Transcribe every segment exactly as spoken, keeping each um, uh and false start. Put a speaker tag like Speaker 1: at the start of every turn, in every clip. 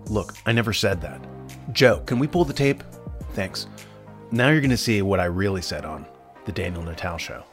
Speaker 1: Look, I never said that. Joe, can we pull the tape? Thanks. Now you're going to see what I really said on The Daniel Natal Show.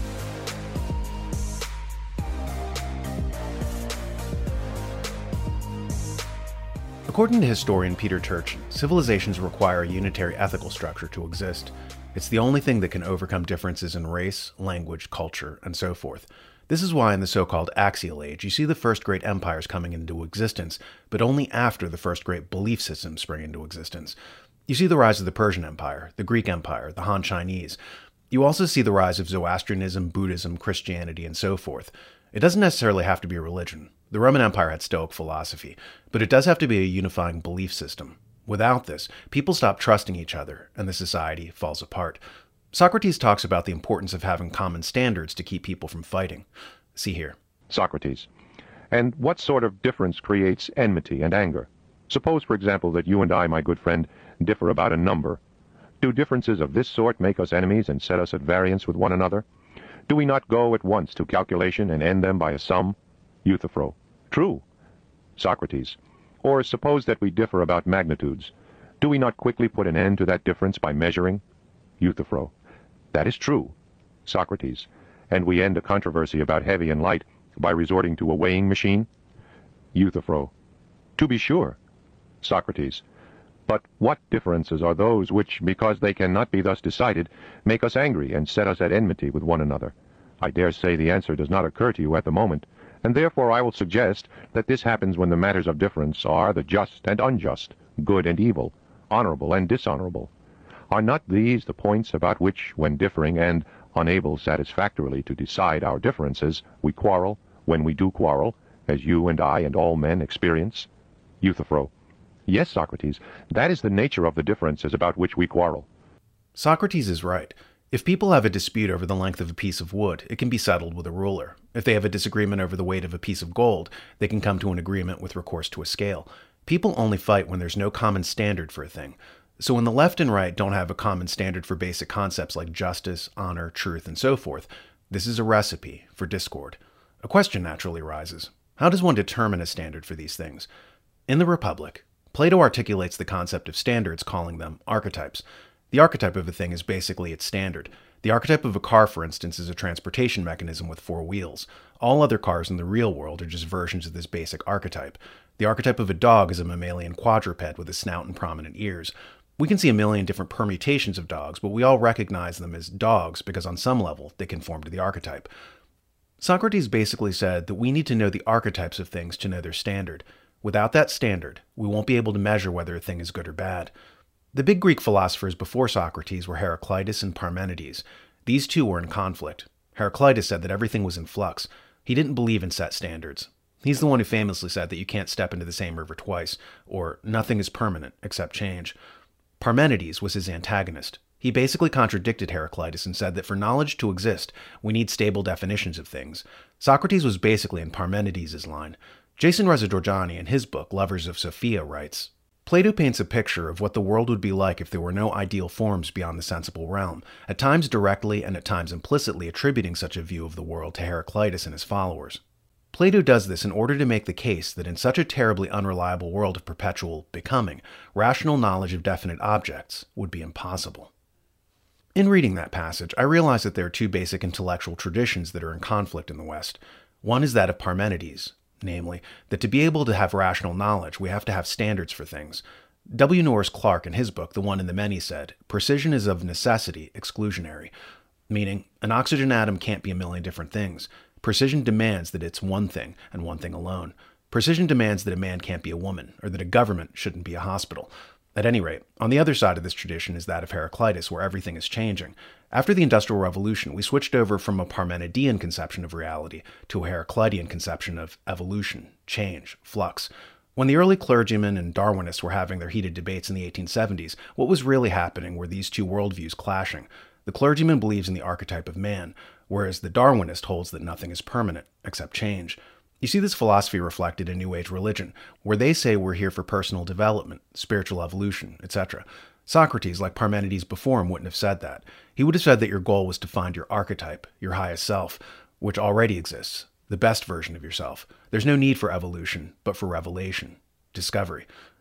Speaker 1: According to historian Peter Turchin, civilizations require a unitary ethical structure to exist. It's the only thing that can overcome differences in race, language, culture, and so forth. This is why in the so-called Axial Age, you see the first great empires coming into existence, but only after the first great belief systems spring into existence. You see the rise of the Persian Empire, the Greek Empire, the Han Chinese. You also see the rise of Zoroastrianism, Buddhism, Christianity, and so forth. It doesn't necessarily have to be a religion. The Roman Empire had Stoic philosophy, but it does have to be a unifying belief system. Without this, people stop trusting each other, and the society falls apart. Socrates talks about the importance of having common standards to keep people from fighting. See here.
Speaker 2: Socrates. And what sort of difference creates enmity and anger? Suppose, for example, that you and I, my good friend, differ about a number. Do differences of this sort make us enemies and set us at variance with one another? Do we not go at once to calculation and end them by a sum? Euthyphro. True. Socrates. Or suppose that we differ about magnitudes. Do we not quickly put an end to that difference by measuring? Euthyphro. That is true. Socrates. And we end a controversy about heavy and light by resorting to a weighing machine? Euthyphro. To be sure. Socrates. But what differences are those which, because they cannot be thus decided, make us angry and set us at enmity with one another? I dare say the answer does not occur to you at the moment, and therefore I will suggest that this happens when the matters of difference are the just and unjust, good and evil, honorable and dishonorable. Are not these the points about which, when differing and unable satisfactorily to decide our differences, we quarrel, when we do quarrel, as you and I and all men experience? Euthyphro. Yes, Socrates, that is the nature of the differences about which we quarrel.
Speaker 1: Socrates is right. If people have a dispute over the length of a piece of wood, it can be settled with a ruler. If they have a disagreement over the weight of a piece of gold, they can come to an agreement with recourse to a scale. People only fight when there's no common standard for a thing. So when the left and right don't have a common standard for basic concepts like justice, honor, truth, and so forth, this is a recipe for discord. A question naturally arises. How does one determine a standard for these things? In the Republic, Plato articulates the concept of standards, calling them archetypes. The archetype of a thing is basically its standard. The archetype of a car, for instance, is a transportation mechanism with four wheels. All other cars in the real world are just versions of this basic archetype. The archetype of a dog is a mammalian quadruped with a snout and prominent ears. We can see a million different permutations of dogs, but we all recognize them as dogs because on some level they conform to the archetype. Socrates basically said that we need to know the archetypes of things to know their standard. Without that standard, we won't be able to measure whether a thing is good or bad. The big Greek philosophers before Socrates were Heraclitus and Parmenides. These two were in conflict. Heraclitus said that everything was in flux. He didn't believe in set standards. He's the one who famously said that you can't step into the same river twice, or nothing is permanent except change. Parmenides was his antagonist. He basically contradicted Heraclitus and said that for knowledge to exist, we need stable definitions of things. Socrates was basically in Parmenides' line. Jason Rezadorjani, in his book Lovers of Sophia, writes, Plato paints a picture of what the world would be like if there were no ideal forms beyond the sensible realm, at times directly and at times implicitly attributing such a view of the world to Heraclitus and his followers. Plato does this in order to make the case that in such a terribly unreliable world of perpetual becoming, rational knowledge of definite objects would be impossible. In reading that passage, I realize that there are two basic intellectual traditions that are in conflict in the West. One is that of Parmenides, namely, that to be able to have rational knowledge, we have to have standards for things. W. Norris Clark, in his book, The One and the Many, said, precision is of necessity exclusionary, meaning an oxygen atom can't be a million different things. Precision demands that it's one thing, and one thing alone. Precision demands that a man can't be a woman, or that a government shouldn't be a hospital. At any rate, on the other side of this tradition is that of Heraclitus, where everything is changing. After the Industrial Revolution, we switched over from a Parmenidean conception of reality to a Heraclitean conception of evolution, change, flux. When the early clergymen and Darwinists were having their heated debates in the eighteen seventies, what was really happening were these two worldviews clashing. The clergyman believes in the archetype of man, whereas the Darwinist holds that nothing is permanent, except change. You see this philosophy reflected in New Age religion, where they say we're here for personal development, spiritual evolution, et cetera. Socrates, like Parmenides before him, wouldn't have said that. He would have said that your goal was to find your archetype, your highest self, which already exists, the best version of yourself. There's no need for evolution, but for revelation, discovery.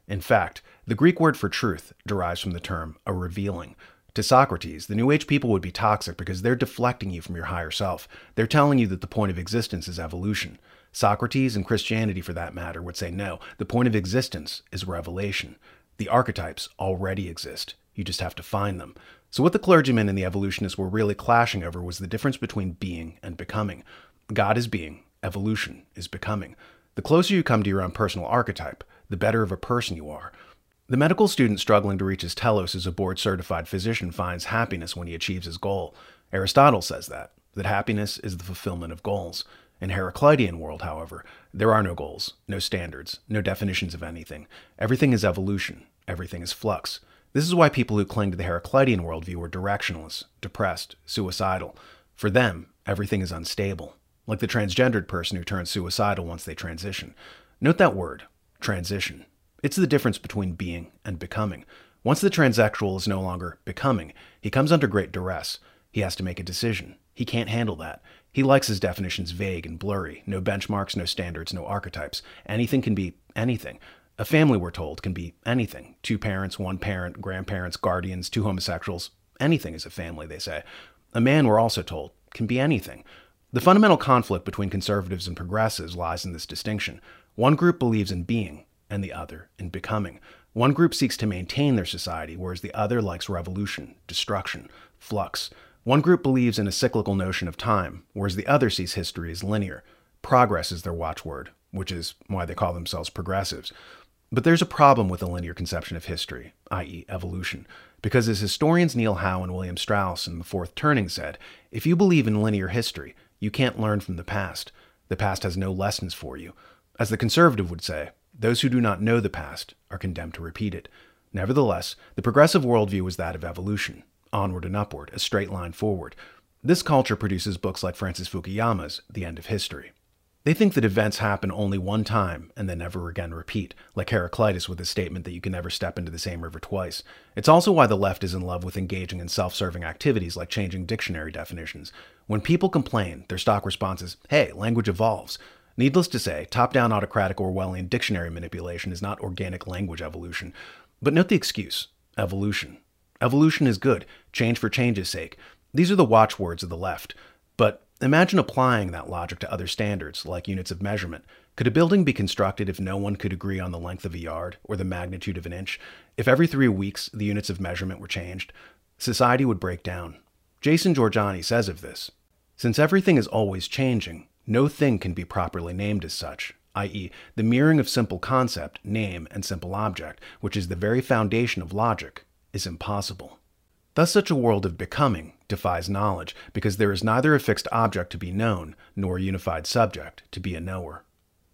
Speaker 1: In fact, the Greek word for truth derives from the term a revealing. To Socrates, the New Age people would be toxic because they're deflecting you from your higher self. They're telling you that the point of existence is evolution. Socrates, and Christianity for that matter, would say no, the point of existence is revelation. The archetypes already exist. You just have to find them. So what the clergymen and the evolutionists were really clashing over was the difference between being and becoming. God is being, evolution is becoming. The closer you come to your own personal archetype, the better of a person you are. The medical student struggling to reach his telos as a board-certified physician finds happiness when he achieves his goal. Aristotle says that, that happiness is the fulfillment of goals. In Heraclitean world, however, there are no goals, no standards, no definitions of anything. Everything is evolution. Everything is flux. This is why people who cling to the Heraclitean worldview are directionless, depressed, suicidal. For them, everything is unstable, like the transgendered person who turns suicidal once they transition. Note that word, transition. It's the difference between being and becoming. Once the transsexual is no longer becoming, he comes under great duress. He has to make a decision. He can't handle that. He likes his definitions vague and blurry. No benchmarks, no standards, no archetypes. Anything can be anything. A family, we're told, can be anything. Two parents, one parent, grandparents, guardians, two homosexuals. Anything is a family, they say. A man, we're also told, can be anything. The fundamental conflict between conservatives and progressives lies in this distinction. One group believes in being, and the other in becoming. One group seeks to maintain their society, whereas the other likes revolution, destruction, flux. One group believes in a cyclical notion of time, whereas the other sees history as linear. Progress is their watchword, which is why they call themselves progressives. But there's a problem with a linear conception of history, that is evolution, because as historians Neil Howe and William Strauss in The Fourth Turning said, if you believe in linear history, you can't learn from the past. The past has no lessons for you. As the conservative would say, those who do not know the past are condemned to repeat it. Nevertheless, the progressive worldview is that of evolution, onward and upward, a straight line forward. This culture produces books like Francis Fukuyama's The End of History. They think that events happen only one time and then never again repeat, like Heraclitus with his statement that you can never step into the same river twice. It's also why the left is in love with engaging in self-serving activities like changing dictionary definitions. When people complain, their stock response is, hey, language evolves. Needless to say, top-down autocratic Orwellian dictionary manipulation is not organic language evolution. But note the excuse, evolution. Evolution is good, change for change's sake. These are the watchwords of the left. But imagine applying that logic to other standards, like units of measurement. Could a building be constructed if no one could agree on the length of a yard or the magnitude of an inch? If every three weeks the units of measurement were changed, society would break down. Jason Giorgiani says of this, since everything is always changing, no thing can be properly named as such, that is, the mirroring of simple concept, name, and simple object, which is the very foundation of logic, is impossible. Thus such a world of becoming defies knowledge, because there is neither a fixed object to be known, nor a unified subject to be a knower.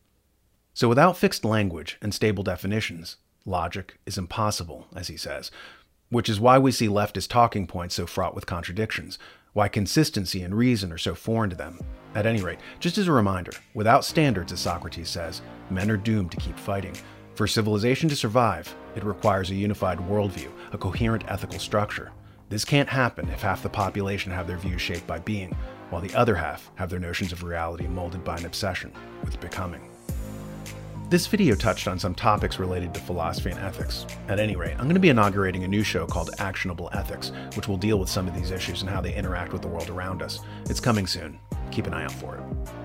Speaker 1: So without fixed language and stable definitions, logic is impossible, as he says, which is why we see leftist talking points so fraught with contradictions, why consistency and reason are so foreign to them. At any rate, just as a reminder, without standards, as Socrates says, men are doomed to keep fighting. For civilization to survive, it requires a unified worldview, a coherent ethical structure. This can't happen if half the population have their views shaped by being, while the other half have their notions of reality molded by an obsession with becoming. This video touched on some topics related to philosophy and ethics. At any rate, I'm going to be inaugurating a new show called Actionable Ethics, which will deal with some of these issues and how they interact with the world around us. It's coming soon. Keep an eye out for it.